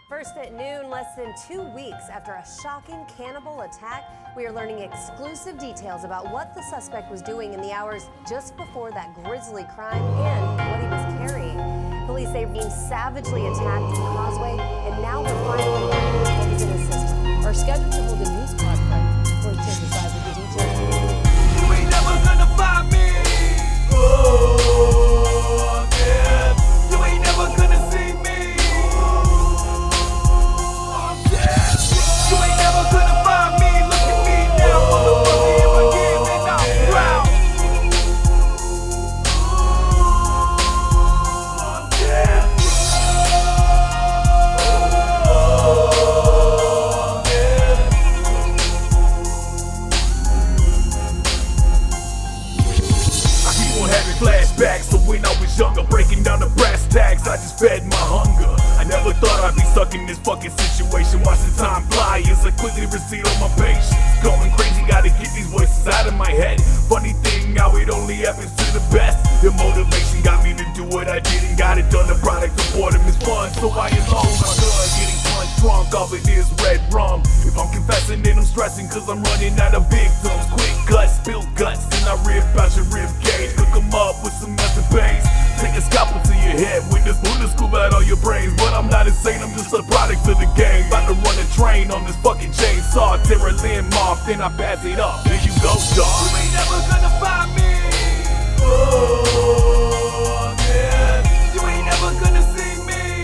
First at noon, less than 2 weeks after a shocking cannibal attack, we are learning exclusive details about what the suspect was doing in the hours just before that grisly crime and what he was carrying. Police say being savagely attacked in the causeway, and now they're finally learning what was in his system. Are scheduled to hold a news conference before he takes aside with the details. You ain't never gonna find me. Oh, yeah. You ain't never gonna see me. You ain't never gonna find me. Look at me now, motherfucker. If I give it, I'm proud. Yeah. I keep on having flashbacks, so when I was younger, breaking down the brass tacks, I just fed my hunger. I never thought I'd be stuck in this fucking situation. Watching time fly as I quickly recede on my patience. Going crazy, gotta get these voices out of my head. Funny thing, how it only happens to the best. The motivation got me to do what I did and got it done. The product of boredom is fun, so I alone my gun. Getting punch drunk off of this red rum. If I'm confessing, then I'm stressing, cause I'm running out of victims. Quick cuts, spill guts, then I rip out your rib cage. Cook them up with some method base. Take a scalpel to your head with this bullet scoop out all your brains. But I'm not insane, I'm just a product of the game. About to run a train on this fucking chainsaw. Tear a limb off, then I pass it up. There you go, dog. You ain't never gonna find me. Oh, yeah. You ain't never gonna see me.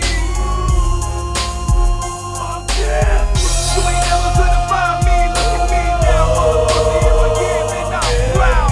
Oh, yeah. You ain't never gonna find me. Look at me now, motherfucker. If I give it, I'm proud.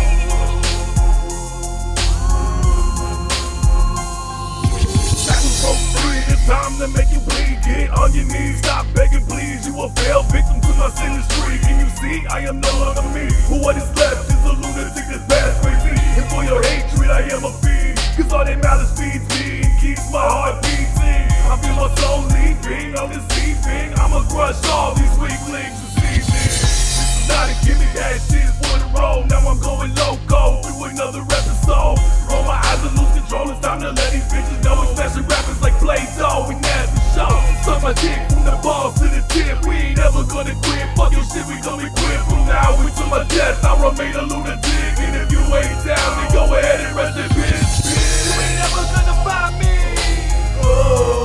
Shackles broke free, it's time to make you bleed. Get on your knees, stop begging, please. You a failed victim to my sinistry. Can you see? I am no longer me. But what is left is a lunatic that's bad crazy. And for your hatred, I am a fiend. Cause all that malice feeds me and keeps my heart beating. I feel my soul leaping, I'm deceiving. I'ma crush all these weaklings this evening. This is not a gimmick, that shit is for the road. Now I'm going loco through another episode. Roll my eyes and lose control, it's time to let these bitches know. Especially rappers like Play-Doh and Nasty Show. Suck my dick from the balls to the tip. We ain't ever gonna quit, fuck your shit, we gon' be quit. From now until my death, I remain a lunatic. And if you ain't down, then go ahead and rest in peace. You ain't never gonna find me. Oh.